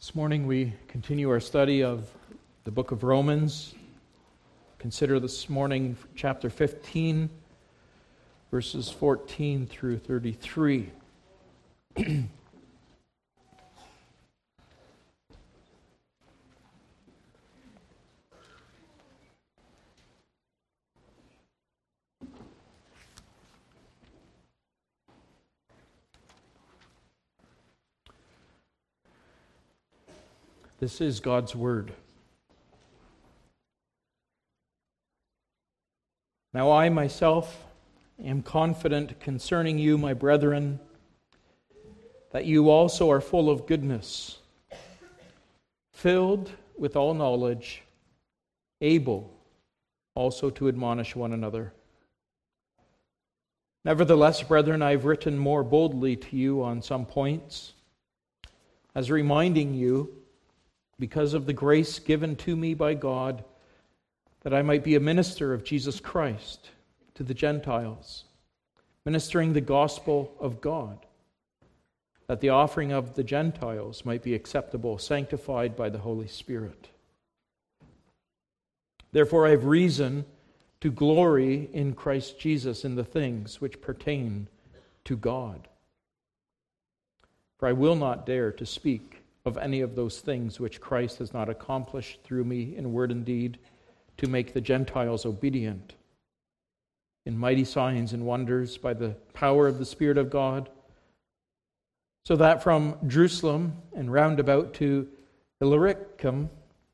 This morning we continue our study of the book of Romans. Consider this morning chapter 15, verses 14 through 33. This is God's word. Now I myself am confident concerning you, my brethren, that you also are full of goodness, filled with all knowledge, able also to admonish one another. Nevertheless, brethren, I have written more boldly to you on some points, as reminding you, because of the grace given to me by God, that I might be a minister of Jesus Christ to the Gentiles, ministering the gospel of God, that the offering of the Gentiles might be acceptable, sanctified by the Holy Spirit. Therefore I have reason to glory in Christ Jesus in the things which pertain to God. For I will not dare to speak of any of those things which Christ has not accomplished through me in word and deed, to make the Gentiles obedient, in mighty signs and wonders by the power of the Spirit of God, so that from Jerusalem and round about to Illyricum,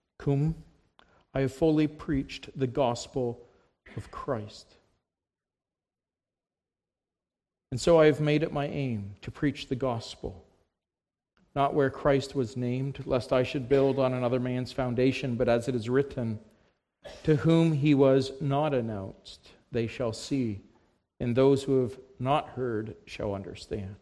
I have fully preached the gospel of Christ. And so I have made it my aim to preach the gospel, not where Christ was named, lest I should build on another man's foundation, but as it is written, to whom he was not announced, they shall see, and those who have not heard shall understand.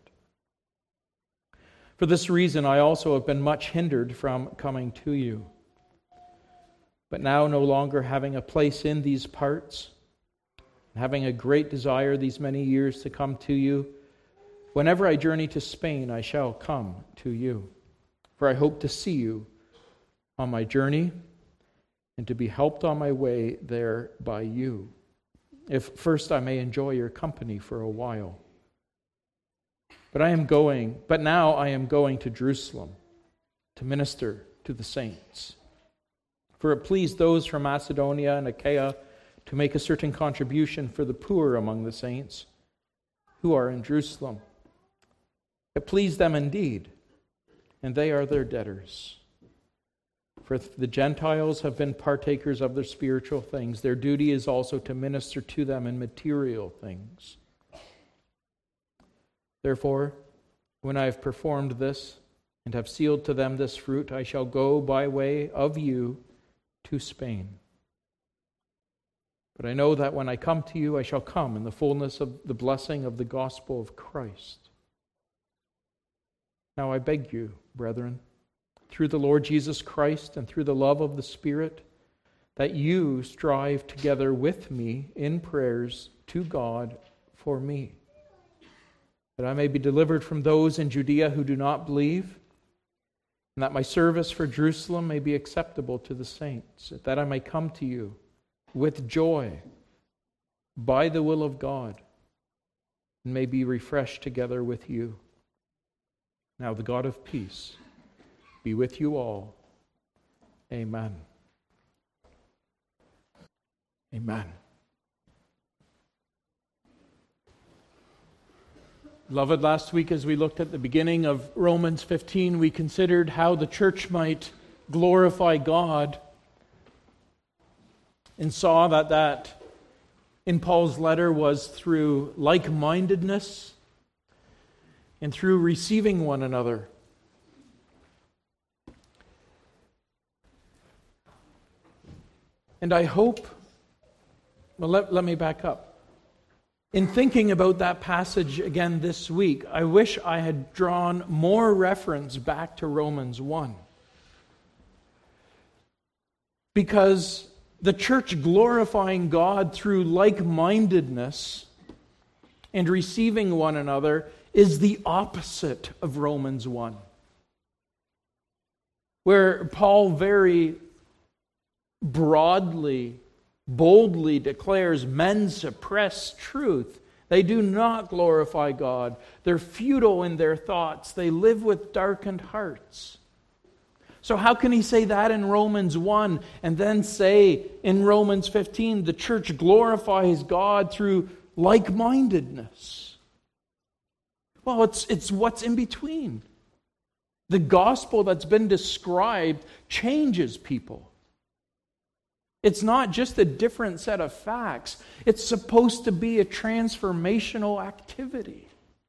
For this reason I also have been much hindered from coming to you. But now, no longer having a place in these parts, having a great desire these many years to come to you, whenever I journey to Spain, I shall come to you, for I hope to see you on my journey and to be helped on my way there by you, if first I may enjoy your company for a while. But now I am going to Jerusalem to minister to the saints. For it pleased those from Macedonia and Achaia to make a certain contribution for the poor among the saints who are in Jerusalem. It pleased them indeed, and they are their debtors. For if the Gentiles have been partakers of their spiritual things, their duty is also to minister to them in material things. Therefore, when I have performed this and have sealed to them this fruit, I shall go by way of you to Spain. But I know that when I come to you, I shall come in the fullness of the blessing of the gospel of Christ. Now I beg you, brethren, through the Lord Jesus Christ and through the love of the Spirit, that you strive together with me in prayers to God for me, that I may be delivered from those in Judea who do not believe, and that my service for Jerusalem may be acceptable to the saints, that I may come to you with joy by the will of God, and may be refreshed together with you. Now the God of peace be with you all. Amen. Amen. Beloved, last week as we looked at the beginning of Romans 15, we considered how the church might glorify God, and saw that in Paul's letter was through like-mindedness and through receiving one another. And I hope, let me back up. In thinking about that passage again this week, I wish I had drawn more reference back to Romans 1. Because the church glorifying God through like-mindedness and receiving one another is the opposite of Romans 1. where Paul very broadly, boldly declares men suppress truth. They do not glorify God. They're futile in their thoughts. They live with darkened hearts. So how can he say that in Romans 1 and then say in Romans 15 the church glorifies God through like-mindedness? Well, it's what's in between. The gospel that's been described changes people. It's not just a different set of facts. It's supposed to be a transformational activity.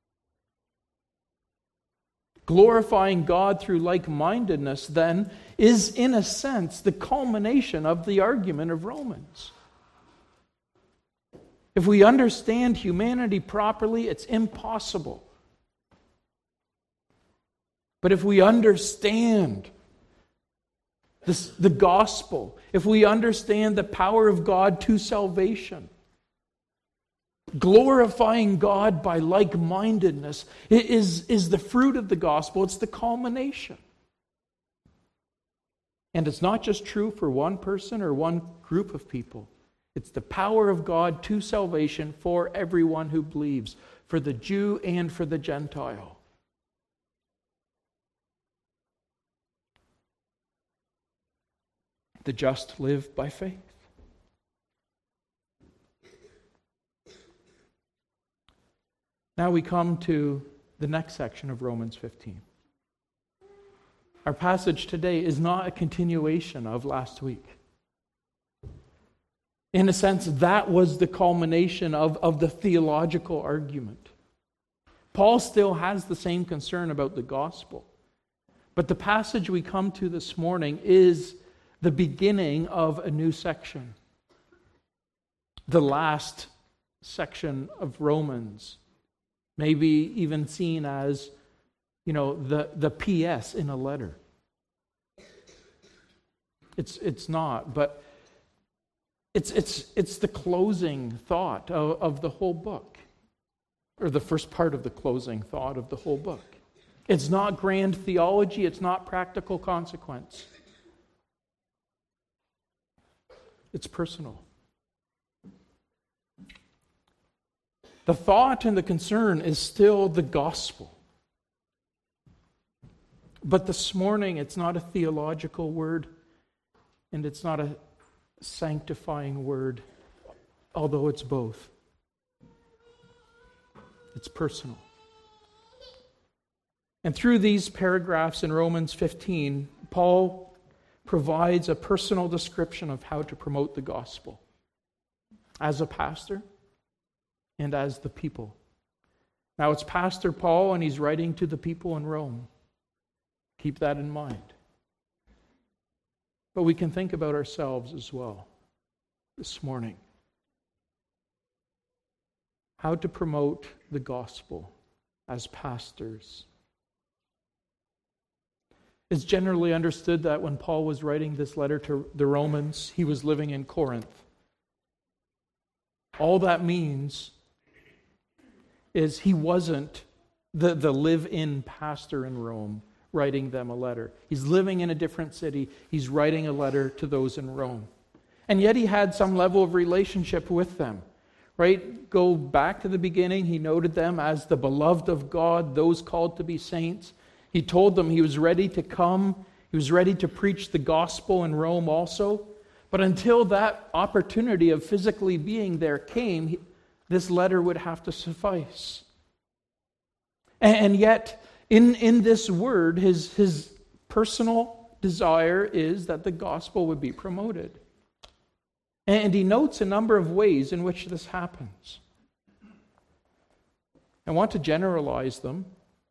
Glorifying God through like-mindedness, then, is in a sense the culmination of the argument of Romans. If we understand humanity properly, it's impossible. But if we understand the gospel, if we understand the power of God to salvation, glorifying God by like-mindedness is the fruit of the gospel. It's the culmination. And it's not just true for one person or one group of people. It's the power of God to salvation for everyone who believes, for the Jew and for the Gentile. The just live by faith. Now we come to the next section of Romans 15. Our passage today is not a continuation of last week. In a sense, that was the culmination of the theological argument. Paul still has the same concern about the gospel. But the passage we come to this morning is the beginning of a new section. The last section of Romans. Maybe even seen as, the PS in a letter. It's not, but it's the closing thought of the whole book, or the first part of the closing thought of the whole book. It's not grand theology. It's not practical consequence. It's personal. The thought and the concern is still the gospel. But this morning, it's not a theological word, and it's not a sanctifying word, although it's both. It's personal. And through these paragraphs in Romans 15, Paul provides a personal description of how to promote the gospel as a pastor and as the people. Now, it's Pastor Paul, and he's writing to the people in Rome. Keep that in mind. But we can think about ourselves as well this morning. How to promote the gospel as pastors. It's generally understood that when Paul was writing this letter to the Romans, he was living in Corinth. All that means is he wasn't the live-in pastor in Rome writing them a letter. He's living in a different city. He's writing a letter to those in Rome. And yet he had some level of relationship with them. Right? Go back to the beginning. He noted them as the beloved of God, those called to be saints. He told them he was ready to come. He was ready to preach the gospel in Rome also. But until that opportunity of physically being there came, this letter would have to suffice. And yet, in this word, his personal desire is that the gospel would be promoted. And he notes a number of ways in which this happens. I want to generalize them.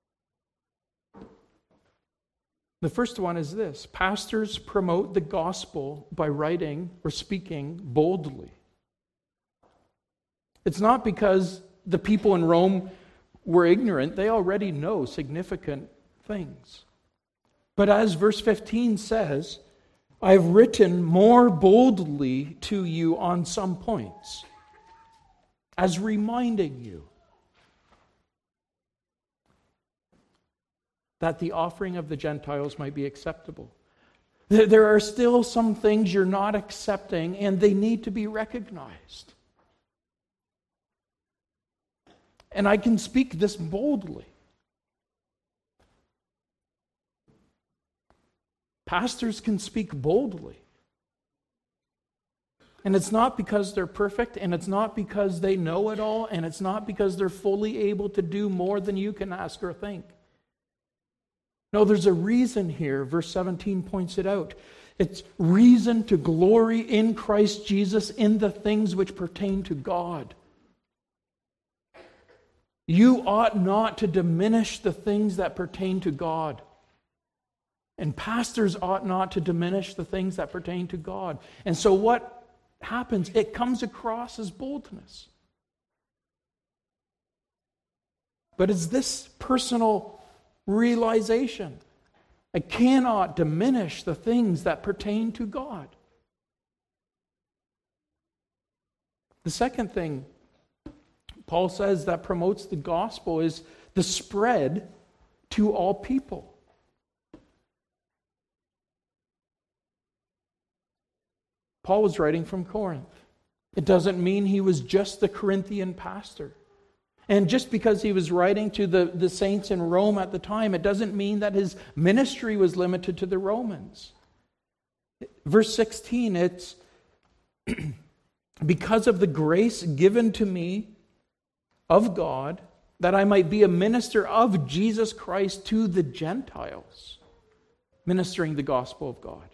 The first one is this: pastors promote the gospel by writing or speaking boldly. It's not because the people in Rome were ignorant. They already know significant things. But as verse 15 says, I've written more boldly to you on some points, as reminding you that the offering of the Gentiles might be acceptable. There are still some things you're not accepting, and they need to be recognized. And I can speak this boldly. Pastors can speak boldly. And it's not because they're perfect, and it's not because they know it all, and it's not because they're fully able to do more than you can ask or think. No, there's a reason here. Verse 17 points it out. It's reason to glory in Christ Jesus in the things which pertain to God. You ought not to diminish the things that pertain to God. And pastors ought not to diminish the things that pertain to God. And so what happens? It comes across as boldness. But it's this personal realization. I cannot diminish the things that pertain to God. The second thing Paul says that promotes the gospel is the spread to all people. Paul was writing from Corinth. It doesn't mean he was just the Corinthian pastor. And just because he was writing to the saints in Rome at the time, it doesn't mean that his ministry was limited to the Romans. Verse 16, it's because of the grace given to me of God, that I might be a minister of Jesus Christ to the Gentiles, ministering the gospel of God.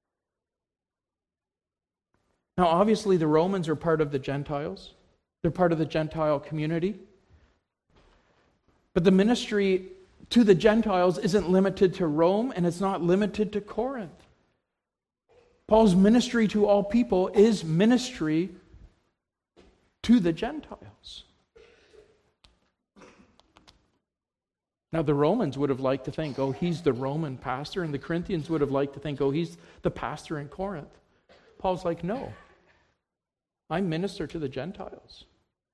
Now, obviously, the Romans are part of the Gentiles. They're part of the Gentile community. But the ministry to the Gentiles isn't limited to Rome, and it's not limited to Corinth. Paul's ministry to all people is ministry to the Gentiles. Now, the Romans would have liked to think, oh, he's the Roman pastor, and the Corinthians would have liked to think, oh, he's the pastor in Corinth. Paul's like, no, I minister to the Gentiles.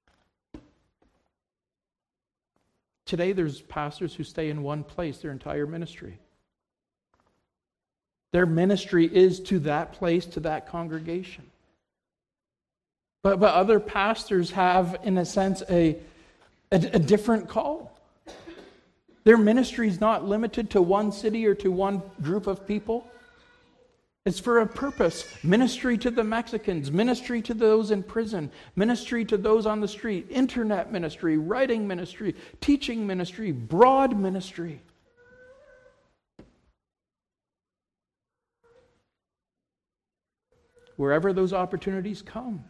Today, there's pastors who stay in one place their entire ministry. Their ministry is to that place, to that congregation. But other pastors have, in a sense, a different call. Their ministry is not limited to one city or to one group of people. It's for a purpose. Ministry to the Mexicans, ministry to those in prison, ministry to those on the street, internet ministry, writing ministry, teaching ministry, broad ministry. Wherever those opportunities come.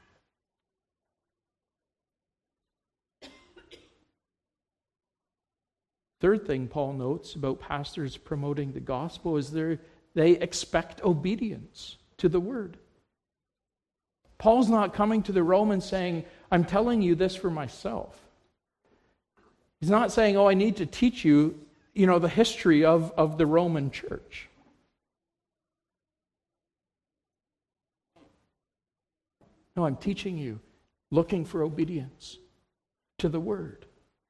Third thing Paul notes about pastors promoting the gospel is they expect obedience to the word. Paul's not coming to the Romans saying, I'm telling you this for myself. He's not saying, oh, I need to teach you, the history of the Roman church. No, I'm teaching you, looking for obedience to the word.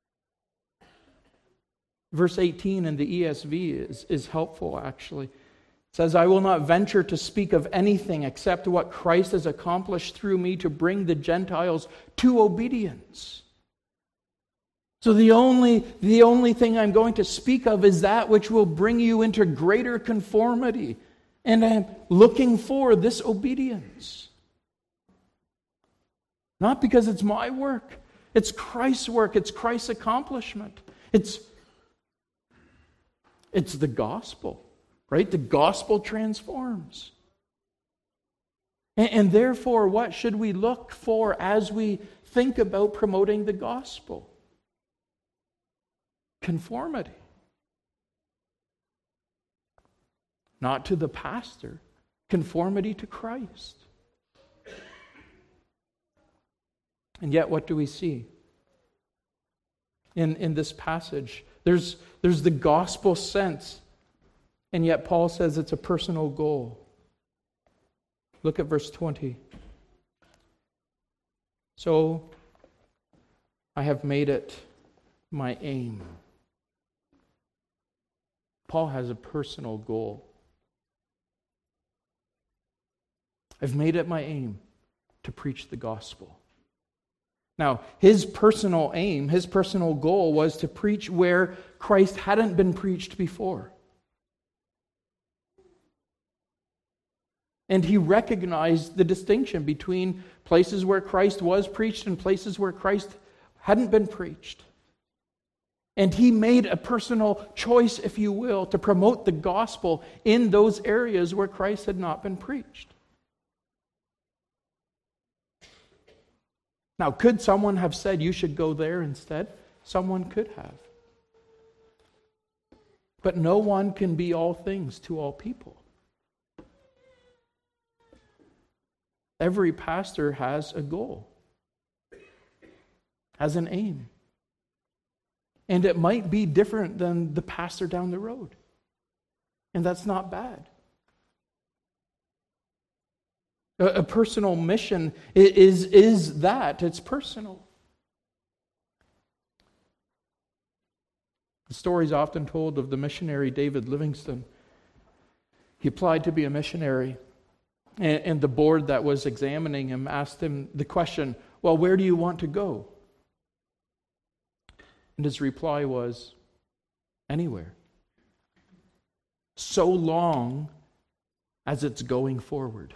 Verse 18 in the ESV is helpful, actually. It says, I will not venture to speak of anything except what Christ has accomplished through me to bring the Gentiles to obedience. So the only thing I'm going to speak of is that which will bring you into greater conformity. And I'm looking for this obedience. Not because it's my work. It's Christ's work. It's Christ's accomplishment. It's the gospel. Right? The gospel transforms. And therefore, what should we look for as we think about promoting the gospel? Conformity. Not to the pastor, conformity to Christ. And yet, what do we see? In this passage, there's the gospel sense. And yet Paul says it's a personal goal. Look at verse 20. So I have made it my aim. Paul has a personal goal. I've made it my aim to preach the gospel. Now, his personal aim, his personal goal was to preach where Christ hadn't been preached before. And he recognized the distinction between places where Christ was preached and places where Christ hadn't been preached. And he made a personal choice, if you will, to promote the gospel in those areas where Christ had not been preached. Now, could someone have said you should go there instead? Someone could have. But no one can be all things to all people. Every pastor has a goal, has an aim. And it might be different than the pastor down the road. And that's not bad. A personal mission is that. It's personal. The story is often told of the missionary David Livingstone. He applied to be a missionary. And the board that was examining him asked him the question, well, where do you want to go? And his reply was, anywhere. So long as it's going forward.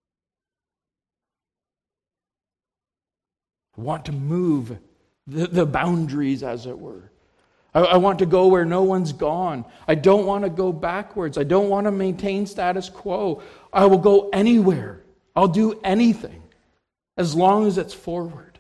I want to move the boundaries, as it were. I want to go where no one's gone. I don't want to go backwards. I don't want to maintain status quo. I will go anywhere. I'll do anything as long as it's forward.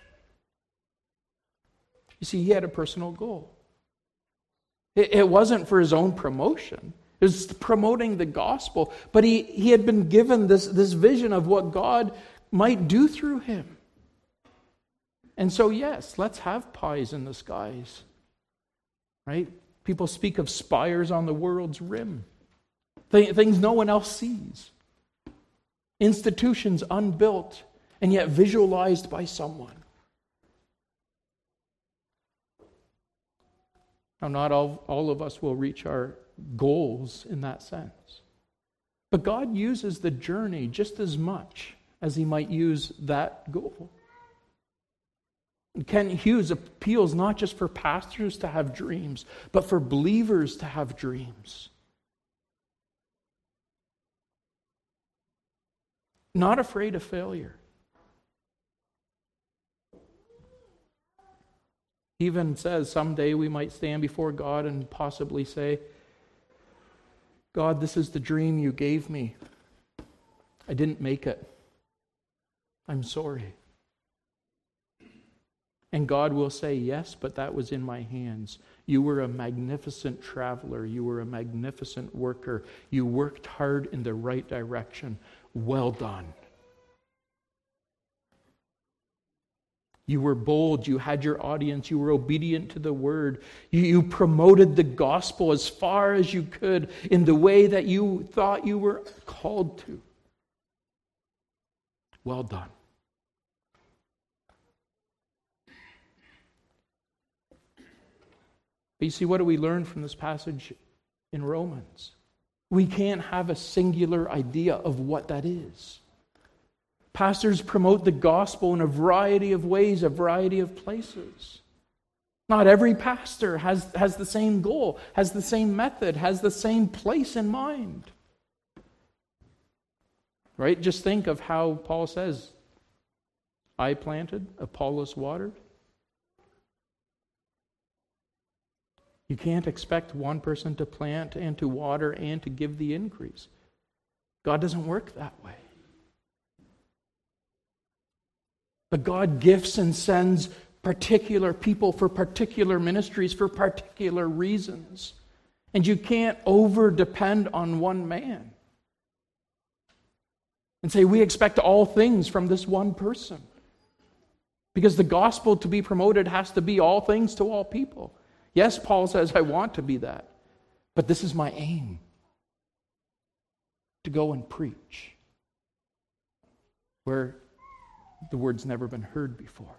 You see, he had a personal goal. It wasn't for his own promotion. It was promoting the gospel. But he had been given this vision of what God might do through him. And so, yes, let's have pies in the skies. Right? People speak of spires on the world's rim. Things no one else sees. Institutions unbuilt and yet visualized by someone. Now, not all of us will reach our goals in that sense. But God uses the journey just as much as he might use that goal. Kent Hughes appeals not just for pastors to have dreams, but for believers to have dreams. Not afraid of failure. He even says someday we might stand before God and possibly say, God, this is the dream you gave me. I didn't make it. I'm sorry. And God will say, yes, but that was in my hands. You were a magnificent traveler. You were a magnificent worker. You worked hard in the right direction. Well done. You were bold. You had your audience. You were obedient to the word. You promoted the gospel as far as you could in the way that you thought you were called to. Well done. But you see, what do we learn from this passage in Romans? We can't have a singular idea of what that is. Pastors promote the gospel in a variety of ways, a variety of places. Not every pastor has the same goal, has the same method, has the same place in mind. Right? Just think of how Paul says, I planted, Apollos watered. You can't expect one person to plant and to water and to give the increase. God doesn't work that way. But God gifts and sends particular people for particular ministries for particular reasons. And you can't over-depend on one man and say, we expect all things from this one person. Because the gospel to be promoted has to be all things to all people. Yes, Paul says, I want to be that. But this is my aim. To go and preach. Where the word's never been heard before.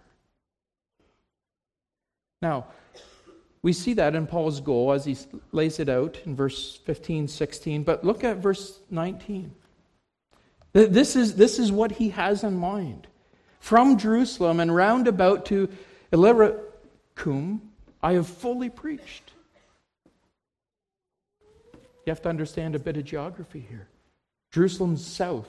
Now, we see that in Paul's goal as he lays it out in verse 15, 16. But look at verse 19. This is what he has in mind. From Jerusalem and round about to Illyricum, I have fully preached. You have to understand a bit of geography here. Jerusalem's south.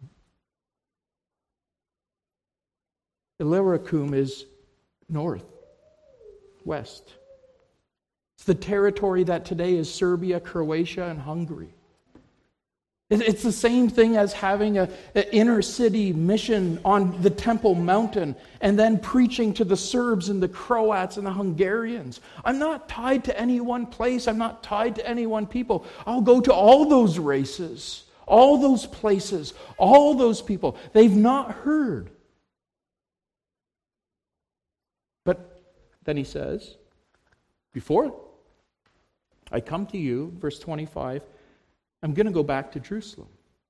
Illyricum is north, west. It's the territory that today is Serbia, Croatia, and Hungary. It's the same thing as having an inner city mission on the Temple Mountain and then preaching to the Serbs and the Croats and the Hungarians. I'm not tied to any one place. I'm not tied to any one people. I'll go to all those races, all those places, all those people. They've not heard. But then he says, before I come to you, verse 25, I'm going to go back to Jerusalem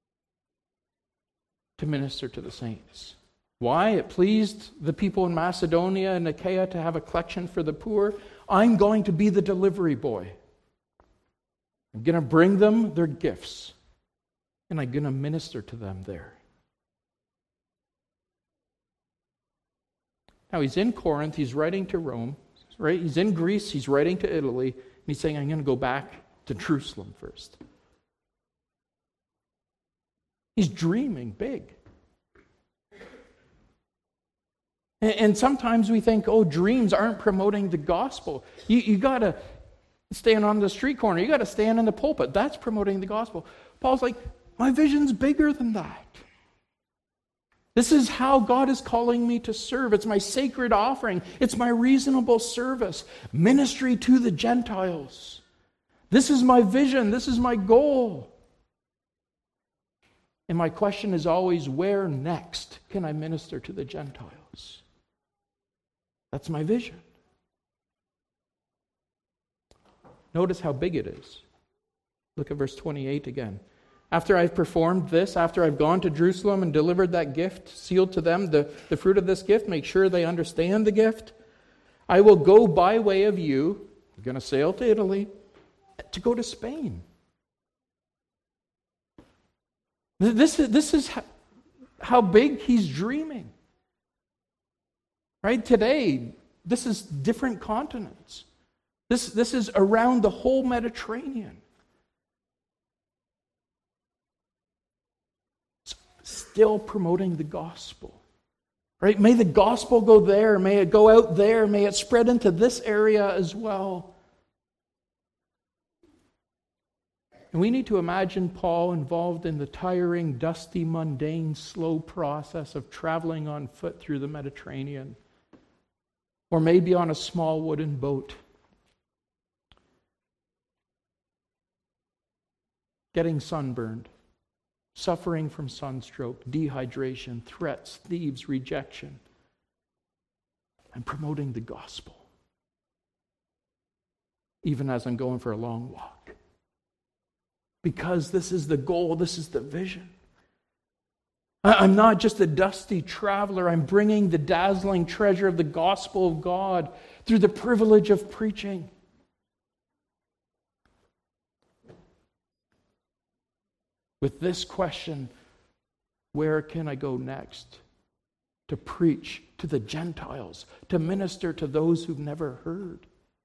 to minister to the saints. Why? It pleased the people in Macedonia and Achaia to have a collection for the poor. I'm going to be the delivery boy. I'm going to bring them their gifts, and I'm going to minister to them there. Now he's in Corinth, he's writing to Rome, right? He's in Greece, he's writing to Italy, and he's saying, I'm going to go back to Jerusalem first. He's dreaming big. And sometimes we think, dreams aren't promoting the gospel. You got to stand on the street corner. You got to stand in the pulpit. That's promoting the gospel. Paul's like, my vision's bigger than that. This is how God is calling me to serve. It's my sacred offering. It's my reasonable service. Ministry to the Gentiles. This is my vision. This is my goal. And my question is always, where next can I minister to the Gentiles? That's my vision. Notice how big it is. Look at verse 28 again. After I've performed this, after I've gone to Jerusalem and delivered that gift, sealed to them the fruit of this gift, make sure they understand the gift, I will go by way of you, I'm going to sail to Italy, to go to Spain. This is how big he's dreaming. Right? Today, this is different continents. This is around the whole Mediterranean. Still promoting the gospel. Right? May the gospel go there. May it go out there. May it spread into this area as well. And we need to imagine Paul involved in the tiring, dusty, mundane, slow process of traveling on foot through the Mediterranean, or maybe on a small wooden boat, getting sunburned, suffering from sunstroke, dehydration, threats, thieves, rejection, and promoting the gospel, even as I'm going for a long walk. Because this is the goal, this is the vision. I'm not just a dusty traveler. I'm bringing the dazzling treasure of the gospel of God through the privilege of preaching. With this question, where can I go next? To preach to the Gentiles, to minister to those who've never heard.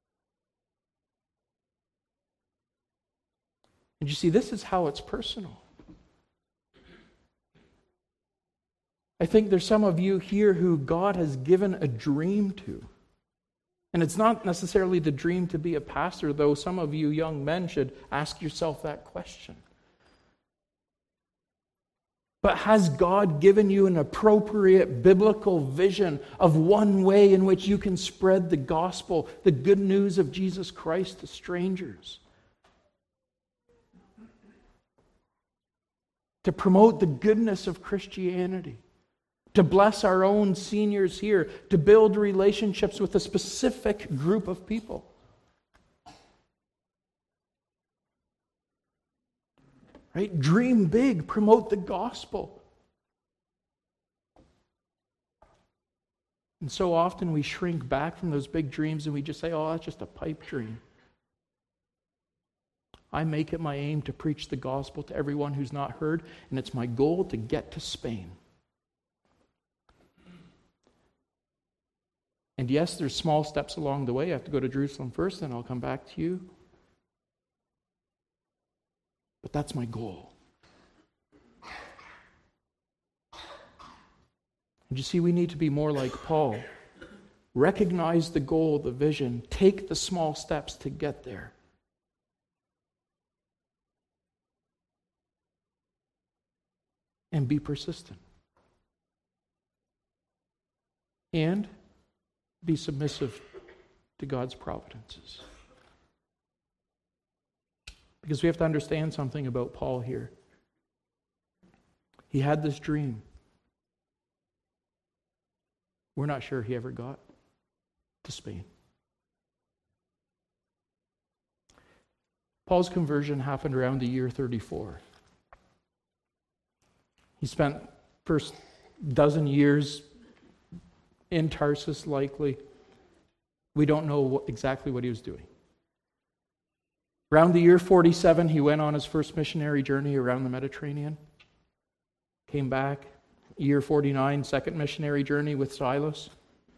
And you see, this is how it's personal. I think there's some of you here who God has given a dream to. And it's not necessarily the dream to be a pastor, though some of you young men should ask yourself that question. But has God given you an appropriate biblical vision of one way in which you can spread the gospel, the good news of Jesus Christ to strangers? To promote the goodness of Christianity, to bless our own seniors here, to build relationships with a specific group of people. Right? Dream big, promote the gospel. And so often we shrink back from those big dreams and we just say, oh, that's just a pipe dream. I make it my aim to preach the gospel to everyone who's not heard, and it's my goal to get to Spain. And yes, there's small steps along the way. I have to go to Jerusalem first, then I'll come back to you. But that's my goal. And you see, we need to be more like Paul. Recognize the goal, the vision. Take the small steps to get there. And be persistent. And be submissive to God's providences. Because we have to understand something about Paul here. He had this dream. We're not sure he ever got to Spain. Paul's conversion happened around the year 34. He spent first dozen years in Tarsus, likely. We don't know exactly what he was doing. Around the year 47, he went on his first missionary journey around the Mediterranean. Came back. Year 49, second missionary journey with Silas.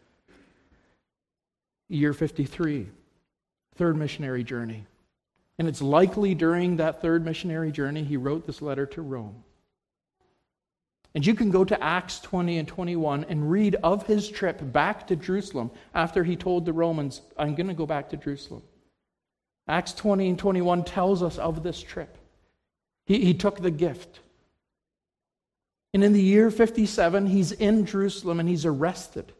Year 53, third missionary journey. And it's likely during that third missionary journey he wrote this letter to Rome. And you can go to Acts 20 and 21 and read of his trip back to Jerusalem after he told the Romans, I'm going to go back to Jerusalem. Acts 20 and 21 tells us of this trip. He took the gift. And in the year 57, he's in Jerusalem and he's arrested.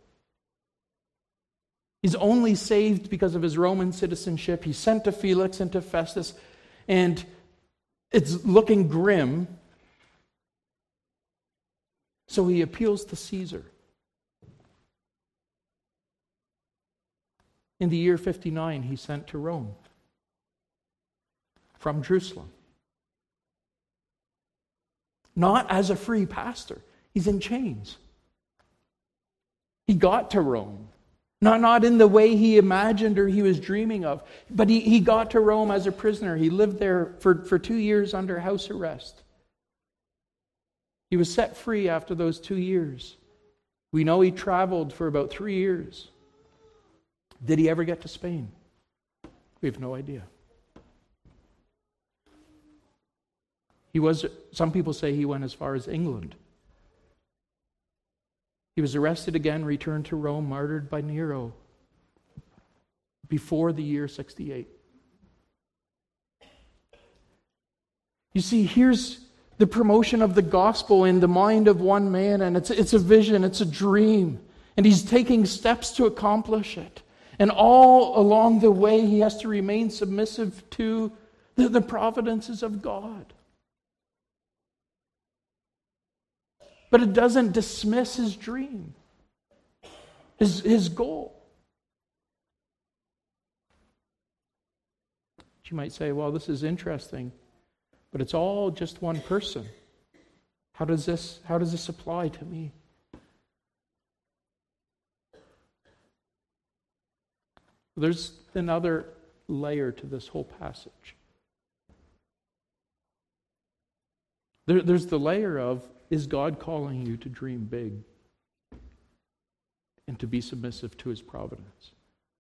He's only saved because of his Roman citizenship. He's sent to Felix and to Festus, and it's looking grim. So he appeals to Caesar. In the year 59, he's sent to Rome from Jerusalem. Not as a free pastor. He's in chains. He got to Rome. Not in the way he imagined or he was dreaming of. But he got to Rome as a prisoner. He lived there for 2 years under house arrest. He was set free after those 2 years. We know he traveled for about 3 years. Did he ever get to Spain? We have no idea. Some people say he went as far as England. He was arrested again, returned to Rome, martyred by Nero before the year 68. You see, here's the promotion of the gospel in the mind of one man, and it's a vision, it's a dream, and he's taking steps to accomplish it. And all along the way, he has to remain submissive to the providences of God. But it doesn't dismiss his dream, his goal. You might say, well, this is interesting, but it's all just one person. How does this apply to me? There's another layer to this whole passage. There's the layer of, is God calling you to dream big and to be submissive to his providence?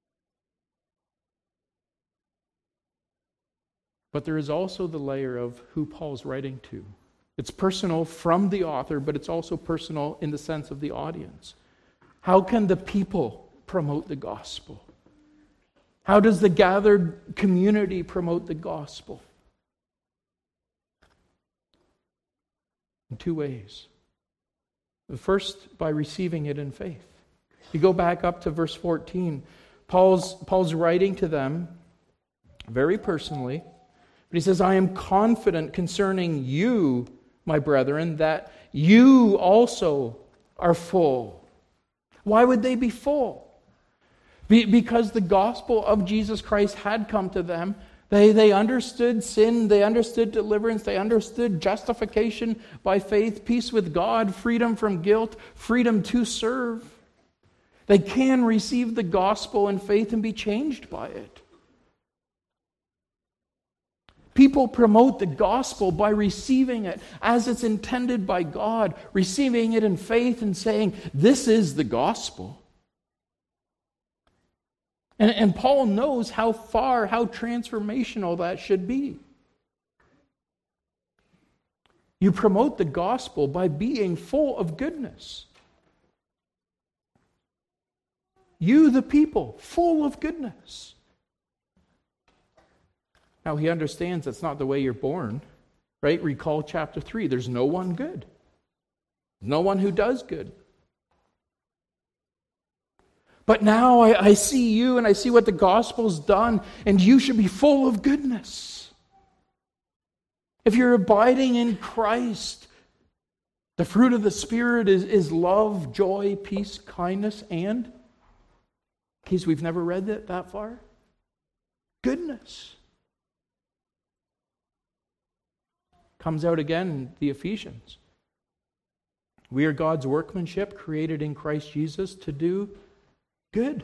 But there is also the layer of who Paul's writing to. It's personal from the author, but it's also personal in the sense of the audience. How can the people promote the gospel? How does the gathered community promote the gospel? In 2 ways. The first, by receiving it in faith. You go back up to verse 14. Paul's writing to them very personally, but he says, I am confident concerning you, my brethren, that you also are full. Why would they be full? Because the gospel of Jesus Christ had come to them. They understood sin, they understood deliverance, they understood justification by faith, peace with God, freedom from guilt, freedom to serve. They can receive the gospel in faith and be changed by it. People promote the gospel by receiving it as it's intended by God, receiving it in faith and saying, this is the gospel. And Paul knows how transformational that should be. You promote the gospel by being full of goodness. You, the people, full of goodness. Now, he understands that's not the way you're born, right? Recall chapter 3. There's no one good. No one who does good. But now I see you and I see what the gospel's done, and you should be full of goodness. If you're abiding in Christ, the fruit of the Spirit is love, joy, peace, kindness, and, in case we've never read that far, goodness. Comes out again in the Ephesians. We are God's workmanship, created in Christ Jesus to do good.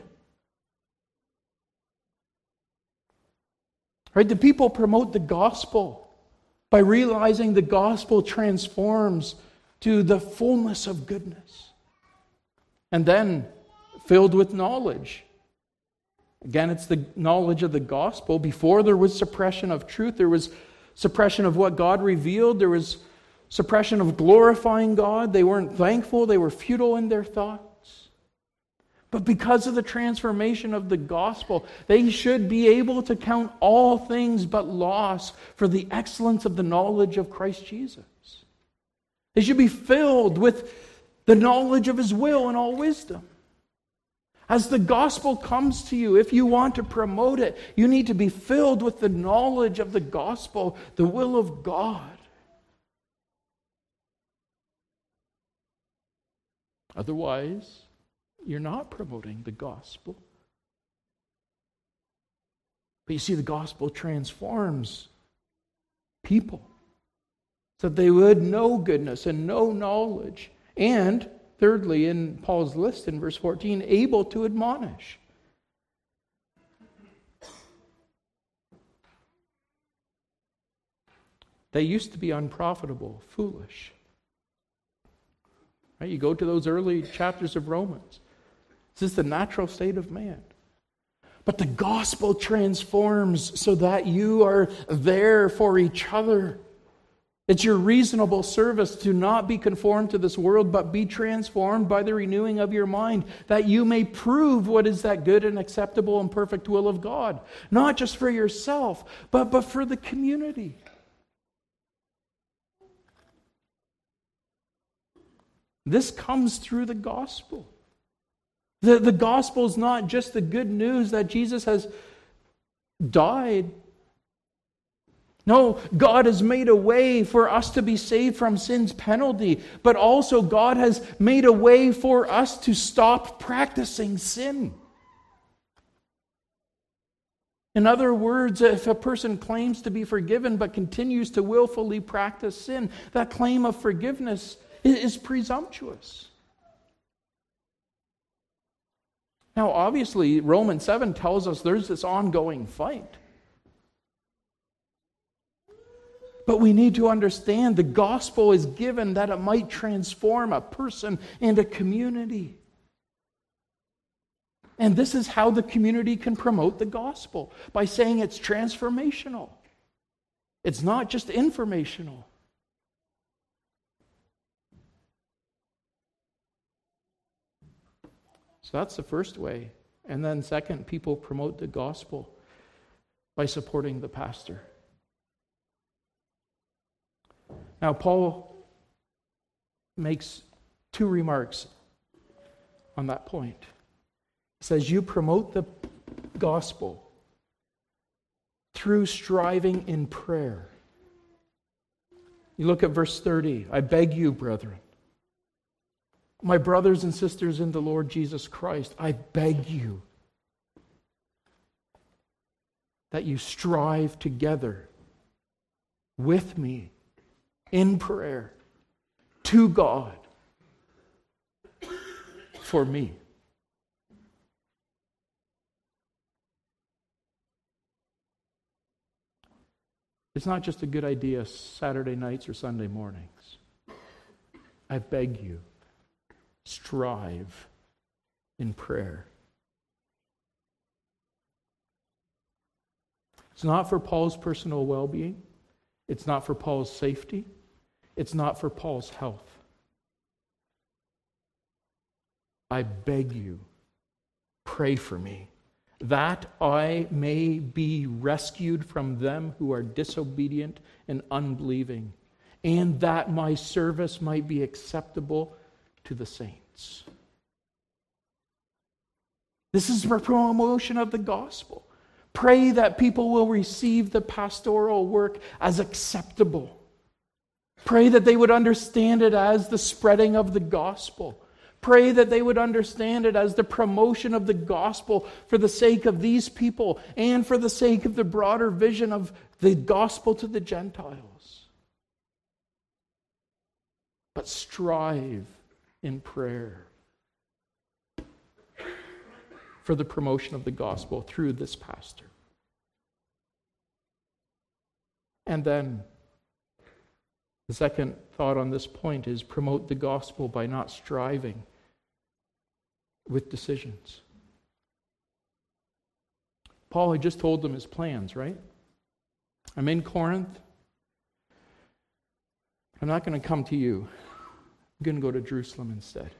Right? The people promote the gospel by realizing the gospel transforms to the fullness of goodness. And then, filled with knowledge. Again, it's the knowledge of the gospel. Before there was suppression of truth, there was suppression of what God revealed. There was suppression of glorifying God. They weren't thankful. They were futile in their thoughts. But because of the transformation of the gospel, they should be able to count all things but loss for the excellence of the knowledge of Christ Jesus. They should be filled with the knowledge of His will and all wisdom. As the gospel comes to you, if you want to promote it, you need to be filled with the knowledge of the gospel, the will of God. Otherwise, you're not promoting the gospel. But you see, the gospel transforms people so that they would know goodness and know knowledge. And thirdly, in Paul's list in verse 14, able to admonish. They used to be unprofitable, foolish. Right? You go to those early chapters of Romans. This is the natural state of man. But the gospel transforms so that you are there for each other. It's your reasonable service to not be conformed to this world, but be transformed by the renewing of your mind, that you may prove what is that good and acceptable and perfect will of God. Not just for yourself, but for the community. This comes through the gospel. The gospel is not just the good news that Jesus has died. No, God has made a way for us to be saved from sin's penalty, but also God has made a way for us to stop practicing sin. In other words, if a person claims to be forgiven but continues to willfully practice sin, that claim of forgiveness is presumptuous. Now, obviously, Romans 7 tells us there's this ongoing fight. But we need to understand the gospel is given that it might transform a person and a community. And this is how the community can promote the gospel, by saying it's transformational. It's not just informational. So that's the first way. And then second, people promote the gospel by supporting the pastor. Now, Paul makes two remarks on that point. He says, you promote the gospel through striving in prayer. You look at verse 30. I beg you, brethren, my brothers and sisters in the Lord Jesus Christ, I beg you that you strive together with me in prayer to God for me. It's not just a good idea Saturday nights or Sunday mornings. I beg you, strive in prayer. It's not for Paul's personal well-being. It's not for Paul's safety. It's not for Paul's health. I beg you, pray for me, that I may be rescued from them who are disobedient and unbelieving, and that my service might be acceptable to the saints. This is for promotion of the gospel. Pray that people will receive the pastoral work as acceptable. Pray that they would understand it as the spreading of the gospel. Pray that they would understand it as the promotion of the gospel for the sake of these people and for the sake of the broader vision of the gospel to the Gentiles. But strive in prayer for the promotion of the gospel through this pastor. And then the second thought on this point is promote the gospel by not striving with decisions. Paul had just told them his plans, right? I'm in Corinth. I'm not going to come to you. I'm going to go to Jerusalem instead.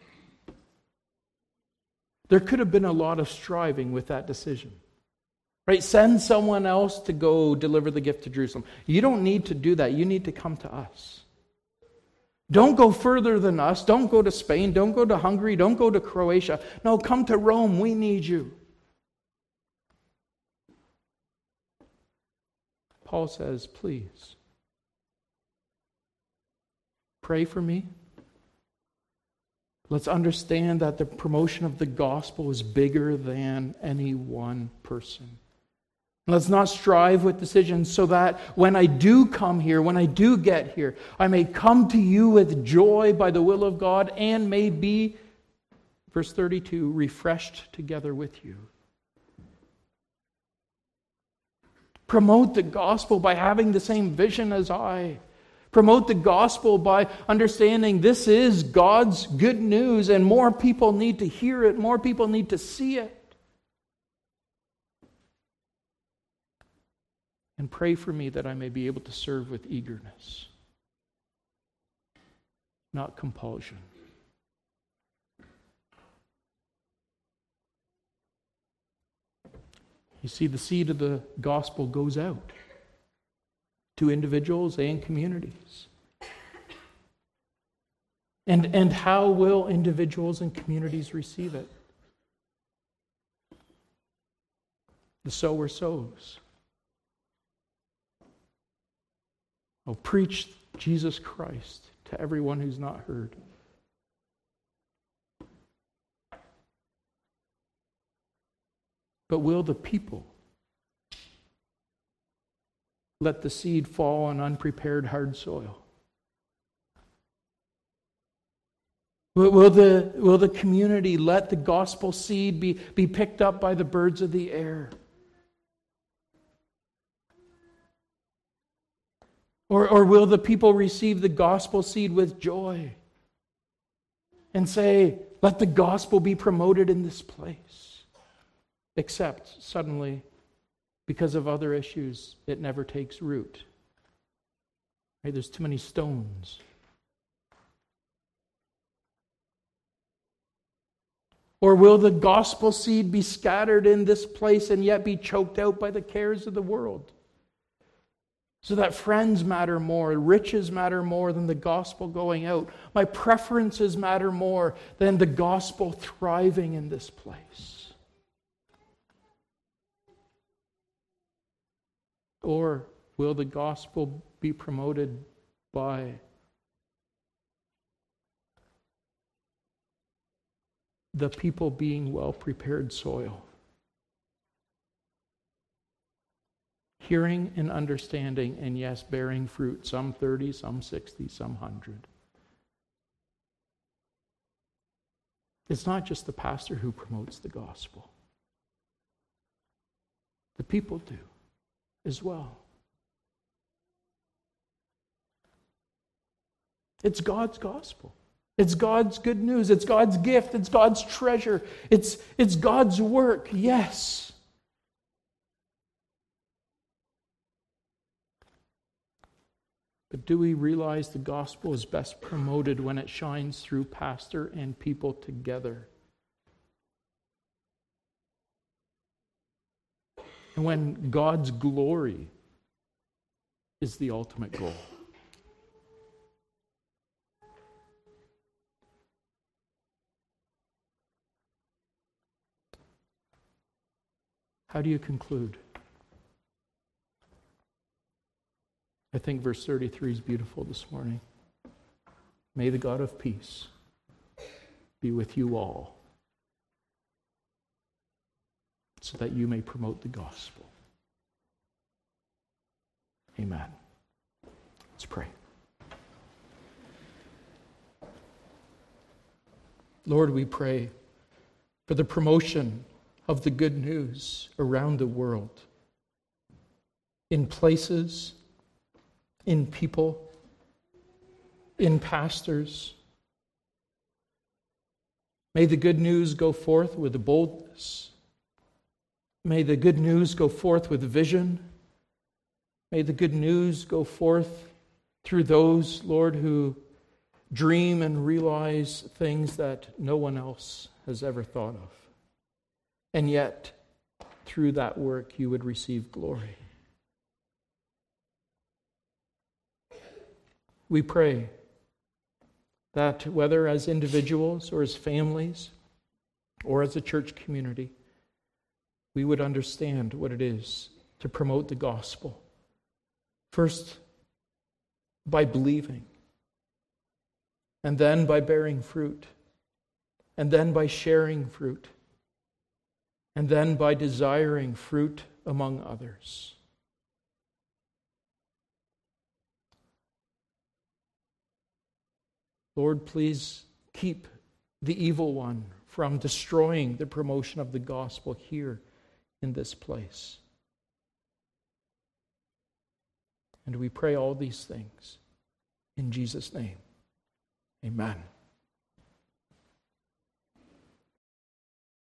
There could have been a lot of striving with that decision. Right? Send someone else to go deliver the gift to Jerusalem. You don't need to do that. You need to come to us. Don't go further than us. Don't go to Spain. Don't go to Hungary. Don't go to Croatia. No, come to Rome. We need you. Paul says, please, pray for me. Let's understand that the promotion of the gospel is bigger than any one person. Let's not strive with decisions so that when I do come here, when I do get here, I may come to you with joy by the will of God and may be, verse 32, refreshed together with you. Promote the gospel by having the same vision as I. Promote the gospel by understanding this is God's good news and more people need to hear it, more people need to see it. And pray for me that I may be able to serve with eagerness, not compulsion. You see, the seed of the gospel goes out to individuals and communities. And how will individuals and communities receive it? The sower sows. Oh, preach Jesus Christ to everyone who's not heard. But will the people let the seed fall on unprepared hard soil? Will the community let the gospel seed be picked up by the birds of the air? Or will the people receive the gospel seed with joy and say, let the gospel be promoted in this place? Except suddenly, because of other issues, it never takes root. Right? There's too many stones. Or will the gospel seed be scattered in this place and yet be choked out by the cares of the world? So that friends matter more, riches matter more than the gospel going out. My preferences matter more than the gospel thriving in this place. Or will the gospel be promoted by the people being well-prepared soil? Hearing and understanding, and yes, bearing fruit, some 30, some 60, some 100. It's not just the pastor who promotes the gospel. The people do as well. It's God's gospel. It's God's good news. It's God's gift. It's God's treasure. It's God's work, yes. But do we realize the gospel is best promoted when it shines through pastor and people together? And when God's glory is the ultimate goal. How do you conclude? I think verse 33 is beautiful this morning. May the God of peace be with you all, so that you may promote the gospel. Amen. Let's pray. Lord, we pray for the promotion of the good news around the world, in places, in people, in pastors. May the good news go forth with boldness. May the good news go forth with vision. May the good news go forth through those, Lord, who dream and realize things that no one else has ever thought of. And yet, through that work, you would receive glory. We pray that whether as individuals or as families or as a church community, we would understand what it is to promote the gospel. First, by believing, and then by bearing fruit, and then by sharing fruit, and then by desiring fruit among others. Lord, please keep the evil one from destroying the promotion of the gospel here in this place. And we pray all these things in Jesus' name. Amen.